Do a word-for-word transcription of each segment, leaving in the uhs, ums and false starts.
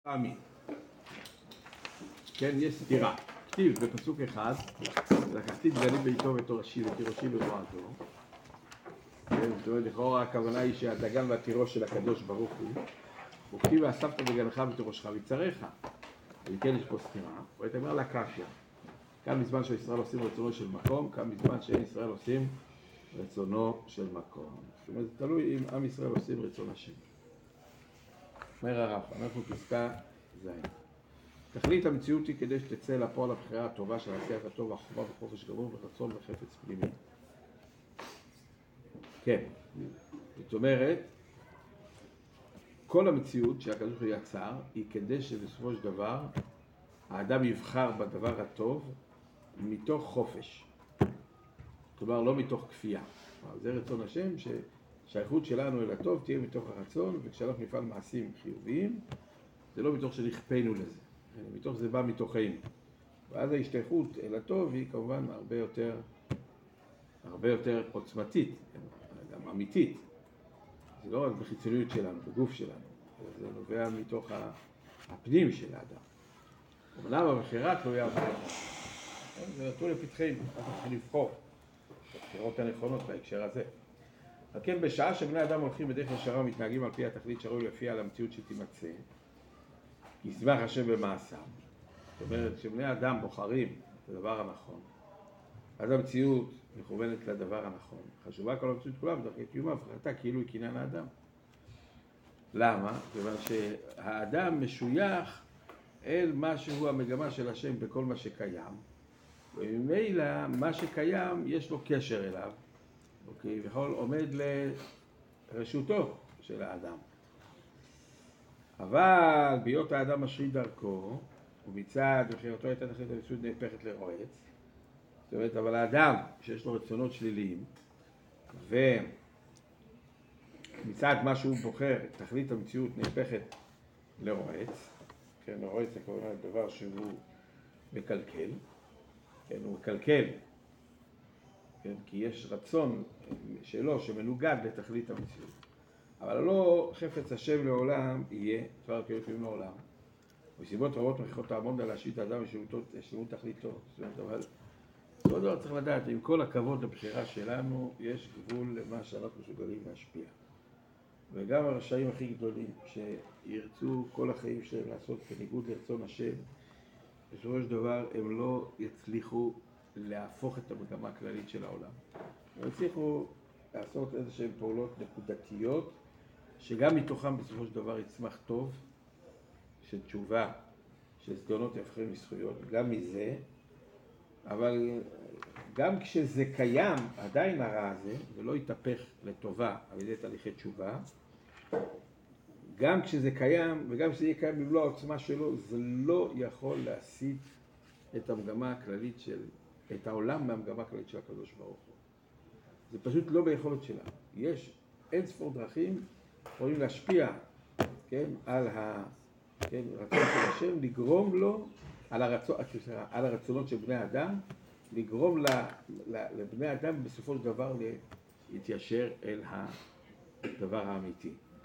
פעמים. כן, יש סתירה. כתיב בפסוק אחד, לקחתי דגלים בעיתו ותורשי ותירושי בתורתו. כן, זאת אומרת, לכאורה הכוונה היא שהדגן והתירוש של הקדוש ברוך הוא. וכתיב ואספת בגנך ותירושך ויצריך. וכן יש פה סתירה. ואתה אומר לה קשיא. כאן בזמן שישראל עושים רצונו של מקום, כאן בזמן שאין ישראל עושים רצונו של מקום. זאת אומרת, זה תלוי אם עם ישראל עושים רצון השם. אומר הרב, אנחנו פסקה זין. תכלית המציאות היא כדי שתצא לפועל הבחירה הטובה של עשיית הטוב והחובה וחופש גמור ורצון וחפץ פנימי. כן, זאת אומרת, כל המציאות שהקדוש ברוך הוא יצר היא כדי שבסופו של דבר האדם יבחר בדבר הטוב מתוך חופש. כלומר, לא מתוך כפייה. זה רצון השם שהשייכות שלנו אל הטוב תהיה מתוך הרצון, וכשאנחנו נפעל מעשים חיוביים, זה לא מתוך שנכפנו לזה. מתוך זה בא מתוכנו. ואז ההשתייכות אל הטוב היא כמובן הרבה יותר, הרבה יותר עוצמתית, גם אמיתית. זה לא רק בחיצוניות שלנו, בגוף שלנו. זה נובע מתוך הפנים של האדם. אמנם הבחירה תלויה באדם. זה נתון לפתחנו, אנחנו צריכים לבחור את הבחירות הנכונות בהקשר הזה. אבל כן, בשעה שבני אדם הולכים בדרך ישרה ומתנהגים על פי התכלית שראוי לפיה על המציאות שתימצא, ישמח השם במעשיו. זאת אומרת, כשבני אדם בוחרים את הדבר הנכון, אז המציאות מכוונת לדבר הנכון. חשובה כל המציאות כולה בדרכי קיום ההפחתה כאילו היא קניין האדם. למה? כיוון שהאדם משוייך אל מה שהוא המגמה של השם בכל מה שקיים, וממילא מה שקיים יש לו קשר אליו, אוקיי? וכל עומד לרשותו של האדם. אבל בהיות האדם משחית דרכו, ומצד בחירתו הייתה תכלית המציאות נהפכת לרועץ. זאת אומרת, אבל האדם שיש לו רצונות שליליים, ומצד מה שהוא בוחר, תכלית המציאות נהפכת לרועץ. כן, רועץ זה כמובן דבר שהוא מקלקל. כן, הוא מקלקל. כן, כי יש רצון שלו שמנוגד לתכלית המציאות. אבל לא חפץ השם לעולם יהיה, דבר כאילו קיים לעולם. וסיבות רבות מכריחות לעמוד על להשאית האדם ושלמות תכליתו. זאת אומרת, אבל כל דבר צריך לדעת, עם כל הכבוד לבחירה שלנו, יש גבול למה שאנחנו מסוגלים להשפיע. וגם הרשעים הכי גדולים, שירצו כל החיים שלהם לעשות בניגוד לרצון השם, בסופו של דבר הם לא יצליחו להפוך את המגמה הכללית של העולם. הם יצליחו לעשות איזשהן פעולות נקודתיות, שגם מתוכם בסופו של דבר יצמח טוב, של תשובה, של סגונות יפכים לזכויות, גם מזה, אבל גם כשזה קיים, עדיין הרע הזה, ולא יתהפך לטובה על ידי תהליכי תשובה, גם כשזה קיים, וגם כשזה יהיה קיים במלוא העוצמה שלו, זה לא יכול להסיט את המגמה הכללית של, את העולם מהמגמה הכללית של הקדוש ברוך הוא. זה פשוט לא ביכולת שלה. יש אין ספור דרכים יכולים להשפיע, כן, על ה, כן, רצון של השם, לגרום לו, על, הרצון, על הרצונות של בני אדם, לגרום ל, ל, לבני אדם בסופו של דבר להתיישר אל הדבר האמיתי.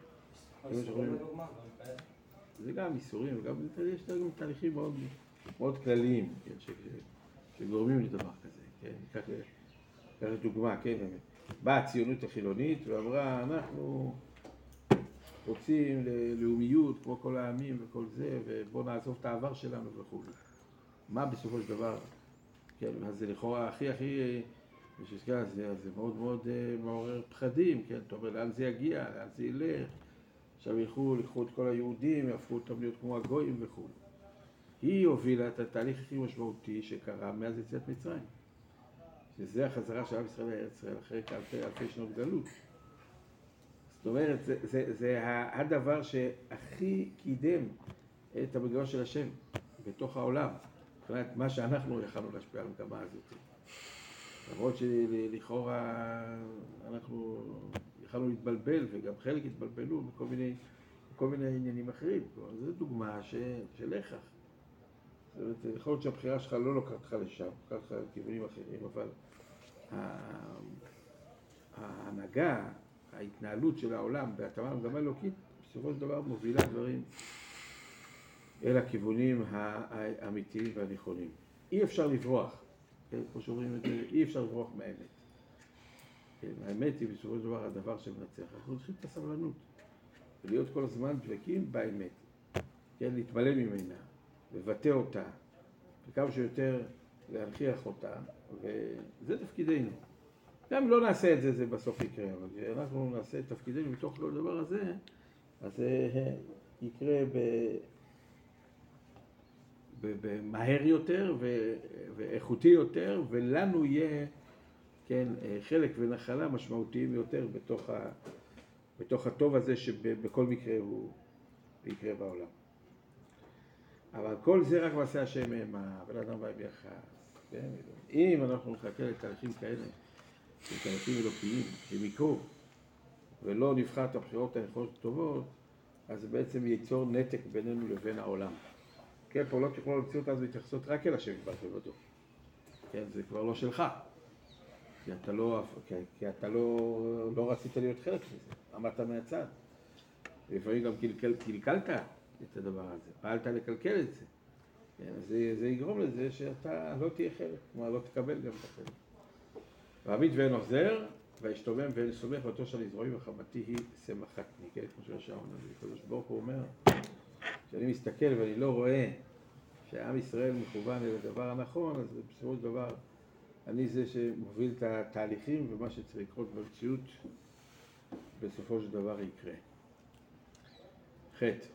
זה גם איסורים, וגם יש גם תהליכים מאוד, מאוד כלליים, כן, שגורמים לדבר כזה. כן, כך, כך דוגמה, כן, באה הציונות החילונית ואמרה, אנחנו רוצים ללאומיות כמו כל העמים וכל זה, ובואו נעזוב את העבר שלנו וכו'. מה בסופו של דבר? כן, אז זה לכאורה הכי הכי, בשביל זה, זה מאוד מאוד מעורר פחדים, כן, אתה אומר, לאן זה יגיע, לאן זה ילך, עכשיו ילכו, לקחו את כל היהודים, יהפכו אותם להיות כמו הגויים וכו'. היא הובילה את התהליך הכי משמעותי שקרה מאז יציאת מצרים. שזה החזרה של עם ישראל לארץ ישראל אחרי אלפי, אלפי שנות גלות. זאת אומרת, זה, זה, זה הדבר שהכי קידם את המגמה של השם בתוך העולם. זאת אומרת, מה שאנחנו יכולנו להשפיע על המגמה הזאת. למרות שלכאורה אנחנו יכולנו להתבלבל, וגם חלק התבלבלו בכל מיני, בכל מיני עניינים אחרים. זו דוגמה ש, של הכרח. זאת אומרת, יכול להיות שהבחירה שלך לא לוקחת לך לשם, לוקחת לך לכיוונים אחרים, אבל ההנהגה, ההתנהלות של העולם בהתאמה למגמה אלוקית, בסופו של דבר מובילה דברים אל הכיוונים האמיתיים והנכונים. אי אפשר לברוח, כן? כמו שאומרים את זה, אי אפשר לברוח מהאמת. כן? האמת היא בסופו של דבר הדבר שמנצח. אנחנו צריכים את הסבלנות, ולהיות כל הזמן דבקים באמת. כן? להתמלא ממנה, לבטא אותה, וכמה שיותר להנכיח אותה, וזה תפקידנו. גם אם לא נעשה את זה, זה בסוף יקרה, אבל אנחנו נעשה את תפקידנו מתוך כל הדבר הזה, אז זה יקרה ב... במהר יותר ואיכותי יותר, ולנו יהיה, כן, חלק ונחלה משמעותיים יותר בתוך, ה... בתוך הטוב הזה שבכל מקרה הוא יקרה בעולם. אבל כל זה רק מעשה השם מה, בן אדם בא ביחס. כן? אם אנחנו נחכה לתהליכים כאלה, לתהליכים אלוקיים, שמיקרו, ולא נבחר את הבחירות הנכונות טובות, אז זה בעצם ייצור נתק בינינו לבין העולם. כן, פעולות יכולות להוציא אז מתייחסות רק אל השם יתברך לבדו. כן, זה כבר לא שלך. כי אתה לא, כי, כי אתה לא, לא רצית להיות חלק מזה. עמדת מהצד. לפעמים גם קלקל, קלקלת את הדבר הזה. פעלת לקלקל את זה. כן, זה, זה יגרום לזה שאתה לא תהיה חלק. כלומר, לא תקבל גם את החלק. ועמית ואין עוזר, והשתומם ואין סומך, ואותו של הזרועים וחמתי היא שמחתני. כן, כמו שישר אומר, הקדוש ברוך הוא אומר, כשאני מסתכל ואני לא רואה שעם ישראל מכוון אל הדבר הנכון, אז בסופו של דבר אני זה שמוביל את התהליכים, ומה שצריך לקרות במציאות בסופו של דבר יקרה. חטא.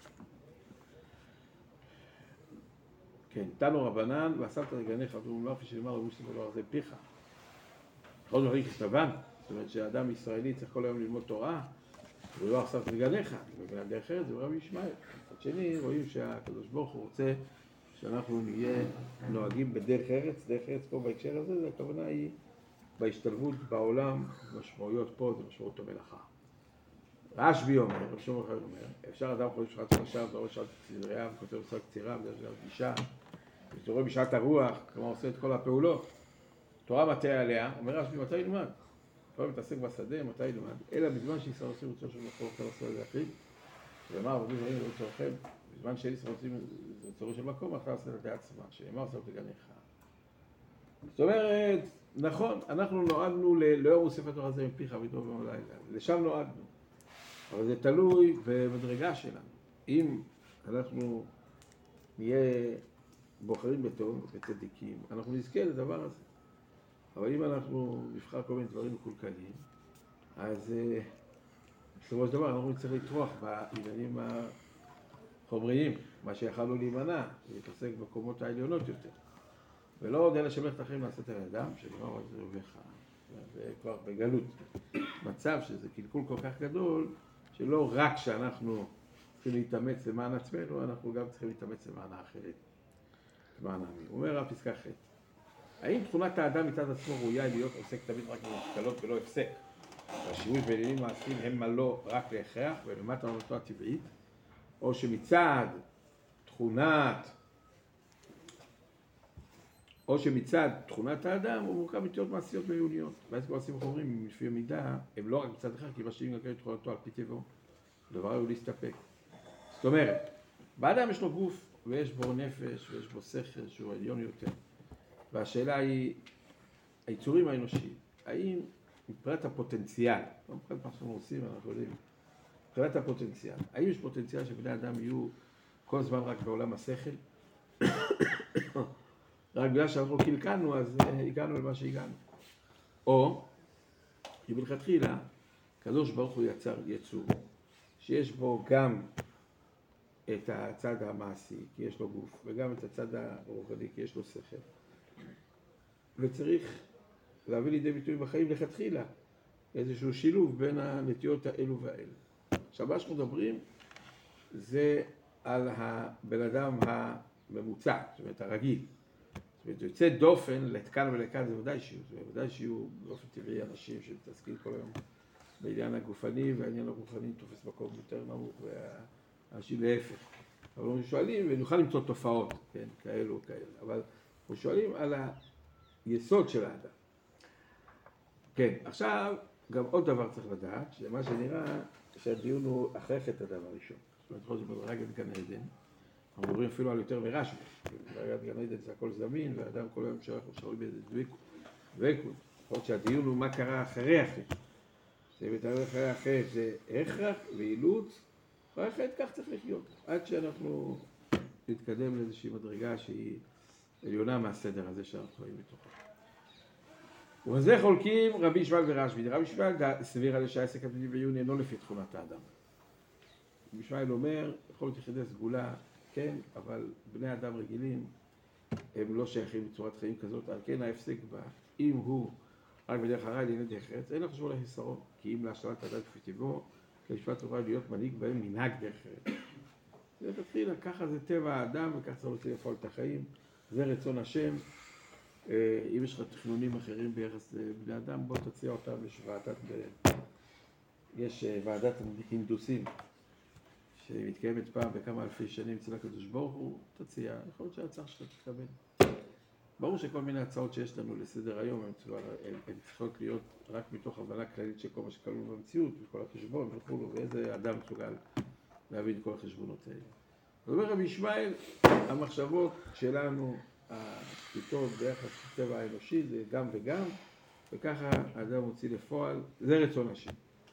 כן, תנו רבנן, ואספת לגניך, ואומר לפי שנאמר לו מוסף הדבר הזה פיך. עוד דברים ככתבן, זאת אומרת שהאדם ישראלי צריך כל היום ללמוד תורה, ולא אספת לגניך, ובן דרך ארץ זה רבי ישמעאל. מצד שני, רואים שהקדוש ברוך הוא רוצה שאנחנו נהיה נוהגים בדרך ארץ, דרך ארץ פה בהקשר הזה, זה הכוונה היא בהשתלבות בעולם, משמעויות פה, זה משמעות המלאכה. רשב"י אומר, רב שלמה אחר אומר, אפשר אדם חושב שחת חשב, זה רואה שעת קצירה, וכותב בשעת קצירה, בגלל שעת גישה, וזה רואה בשעת הרוח, כלומר עושה את כל הפעולות. תורה מטה עליה, אומר רשב"י, מתי ילמד? כבר מתעסק בשדה, מתי ילמד? אלא בזמן שישראל עושים רצון של מקור, אתה עושה את זה אחי. ואמר, עבדים דברים לא צורכם, בזמן שאין ישראל עושים רצון של מקום, אתה עושה את זה עצמה, שאמר עושה את גניך. זאת אומרת, נכון, אנחנו נועדנו לאור מוסף התורה הזה מפיך ודור במלילה, לשם נועדנו. אבל זה תלוי במדרגה שלנו. אם אנחנו נהיה בוחרים בטוב, בצדיקים, אנחנו נזכה לדבר הזה. אבל אם אנחנו נבחר כל מיני דברים מקולקלים, אז בסופו של דבר אנחנו נצטרך לטרוח בעניינים החומריים, מה שיכלנו להימנע, להתעסק בקומות העליונות יותר. ולא עוד אלה שמלך את אחרים לעשות על אדם, שנאמר על זה רובך, זה כבר בגלות. מצב שזה קלקול כל כך גדול, שלא רק שאנחנו צריכים להתאמץ למען עצמנו, אנחנו גם צריכים להתאמץ למען האחרים. למען העמים. הוא אומר רב פסקה ח' האם תכונת האדם מצד עצמו ראויה להיות עוסק תמיד רק במשקלות ולא הפסק? והשימוש בעניינים מעשיים הם מלא רק להכרח ולמטה ממתו הטבעית, או שמצד תכונת או שמצד תכונת האדם הוא מורכב מתיות מעשיות מיוניות. ואז כל מעשים החומרים לפי המידה הם לא רק מצד אחד, כי משאים גם כן את תכונתו על פי טבעו. הדבר הוא להסתפק. זאת אומרת, באדם יש לו גוף ויש בו נפש ויש בו שכל שהוא עליון יותר. והשאלה היא, היצורים האנושיים, האם מבחינת הפוטנציאל, לא מבחינת מה שאנחנו עושים, אנחנו יודעים, מבחינת הפוטנציאל, האם יש פוטנציאל שבני אדם יהיו כל הזמן רק בעולם השכל? רק בגלל שאנחנו קלקלנו, אז הגענו למה שהגענו. או, שבלכתחילה, קדוש ברוך הוא יצר יצור, שיש בו גם את הצד המעשי, כי יש לו גוף, וגם את הצד הרוחני, כי יש לו שכל. וצריך להביא לידי ביטוי בחיים לכתחילה, איזשהו שילוב בין הנטיות האלו והאלו. עכשיו, מה שאנחנו מדברים, זה על הבן אדם הממוצע, זאת אומרת, הרגיל. זאת אומרת, יוצא דופן לכאן ולכאן, זה ודאי שיהיו, זה ודאי שיהיו באופן טבעי אנשים שמתעסקים כל היום בעניין הגופני, והעניין הגופני תופס מקום יותר נמוך, והאנשים להפך. אבל אנחנו שואלים, ונוכל למצוא תופעות, כן, כאלו או כאלה, אבל אנחנו שואלים על היסוד של האדם. כן, עכשיו, גם עוד דבר צריך לדעת, שמה שנראה שהדיון הוא אחרי חטא האדם הראשון. זאת אומרת, חוזר מדרגה בגן עדן, אנחנו מדברים אפילו על יותר מרש"י. בראיית גן עדן זה הכל זמין, והאדם כל היום שאנחנו שרואים באיזה דבקות. דבקות. לפחות שהדיון הוא מה קרה אחרי החטא. זה מתאר אחרי החטא זה הכרח ואילוץ, אחרי החטא כך צריך לחיות. עד שאנחנו נתקדם לאיזושהי מדרגה שהיא עליונה מהסדר הזה שאנחנו רואים בתוכה. ובזה חולקים רבי ישמעאל ורשב"י. רבי ישמעאל סביר על שהעסק הפנימי בעיון אינו לפי תכונת האדם. רבי ישמעאל אומר, יכול להיות יחידי סגולה, כן, אבל בני אדם רגילים הם לא שייכים בצורת חיים כזאת, על כן ההפסק בה, אם הוא רק בדרך הרע לענייני דרך ארץ, אין לחשבו לחיסרון, כי אם להשלמת האדם כפי טבעו, למשפט תורה להיות מנהיג בהם מנהג דרך ארץ. זה תתחיל, ככה זה טבע האדם, וככה צריך להוציא לפעול את החיים, זה רצון השם. אם יש לך תכנונים אחרים ביחס לבני אדם, בוא תציע אותם, יש ועדת, יש ועדת הינדוסים, שמתקיימת פעם בכמה אלפי שנים אצל הקדוש ברוך הוא, תציע, יכול להיות שההצעה שלך תתקבל. ברור שכל מיני הצעות שיש לנו לסדר היום, הן צריכות להיות רק מתוך הבנה כללית של כל מה שכלול במציאות, וכל החשבון וכו', ואיזה אדם מסוגל להבין את כל החשבונות האלה. זאת אומרת, רבי ישמעאל, המחשבות שלנו, הפתאום ביחס לטבע האנושי, זה גם וגם, וככה האדם מוציא לפועל, זה רצון השם.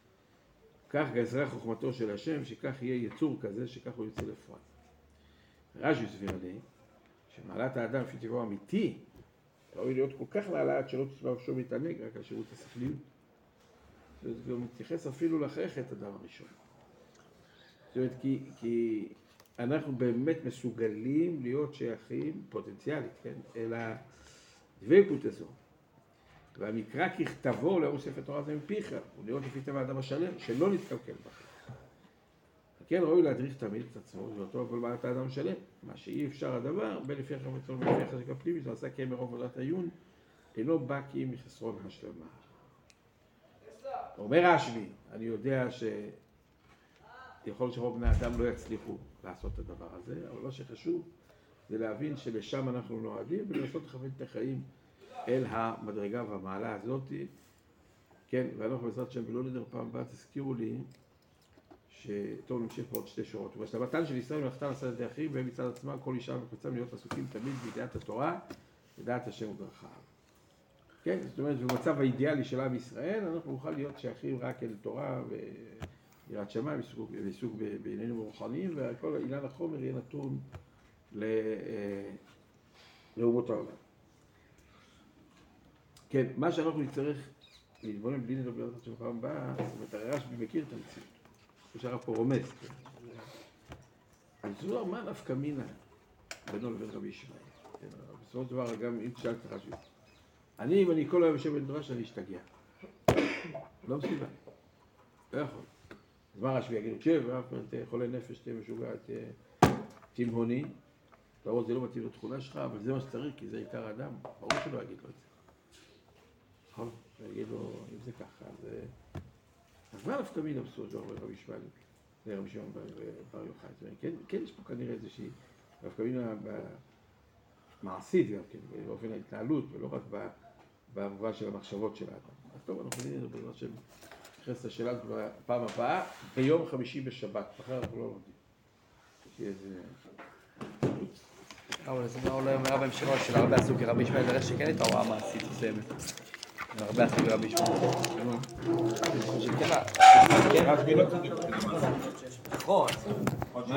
כך גזרה חוכמתו של השם, שכך יהיה יצור כזה, שכך הוא יוצא לפועל. רש"י סביר עלי, שמעלת האדם לפי טבעו אמיתי, ראוי להיות כל כך נעלת שלא תשמע שום מתענג, רק על שירות השכליות. זה גם מתייחס אפילו לחכת אדם הראשון. זאת אומרת, כי, כי אנחנו באמת מסוגלים להיות שייכים פוטנציאלית, כן? אל הדבקות הזו. והמקרא ככתבו לאור ספר תורה זה מפיך, הוא להיות לפי טבע האדם השלם, שלא נתקלקל בכך. כן, ראוי להדריך תמיד את עצמו, ואותו אבל מעלת האדם השלם, מה שאי אפשר הדבר, בין לפי החם וצלום ולפי החזק הפנימי, זה עשה כאם מרוב עבודת העיון, אינו בא כי אם מחסרון השלמה. אומר רשב"י, אני יודע שיכול להיות שרוב בני אדם לא יצליחו לעשות את הדבר הזה, אבל מה שחשוב זה להבין שלשם אנחנו נועדים, ולנסות לכוון את החיים אל המדרגה והמעלה הזאת, כן, ואנחנו בעזרת שם ולא נדר פעם הבאה, תזכירו לי, שטוב נמשיך פה עוד שתי שורות. ובשלמתן של ישראל מלאכתם עשה ידי אחרים, והם מצד עצמם כל אישה וקבוצם להיות עסוקים תמיד בידיעת התורה, ידעת השם ודרכיו. כן, זאת אומרת, במצב האידיאלי של עם ישראל, אנחנו נוכל להיות שייכים רק אל תורה ויראת שמיים, ועיסוק בעניינים רוחניים, וכל עניין החומר יהיה נתון לאומות העולם. כן, מה שאנחנו נצטרך להתבונן בלי נדבר את השם פעם הבאה, זאת אומרת, הרשב"י מכיר את המציאות. הוא שהרב פה רומז. אז זו מה נפקא מינה בינו לבין רבי ישמעאל. בסופו של דבר, גם אם תשאל את רשב"י. אני, אם אני כל היום יושב במדרש, אני אשתגע. לא מסוגל. לא יכול. אז מה רשב"י יגיד? תשב, תהיה חולה נפש, תהיה משוגע, תהיה תימהוני. ברור, זה לא מתאים לתכונה שלך, אבל זה מה שצריך, כי זה עיקר האדם. ברור שלא יגיד לו את זה. נכון? ויגיד לו, אם זה ככה, אז... אז מה נפקא מינה בסופו של דבר רבי ישמעאל? זה רבי שמעון בר יוחאי. כן, כן יש פה כנראה איזושהי נפקא מינה מעשית גם כן, באופן ההתנהלות, ולא רק במובן של המחשבות של האדם. אז טוב, אנחנו נראה בעזרת השם נכנס את השאלה בפעם הבאה, ביום חמישי בשבת. אחר אנחנו לא לומדים. שיהיה איזה... אבל זה לא אומר בהמשך של הרבה עסוק רבי ישמעאל, נראה שכן הייתה הוראה מעשית מסוימת. הרבה עסוק רבי ישמעאל. שכן, רק מילות... נכון.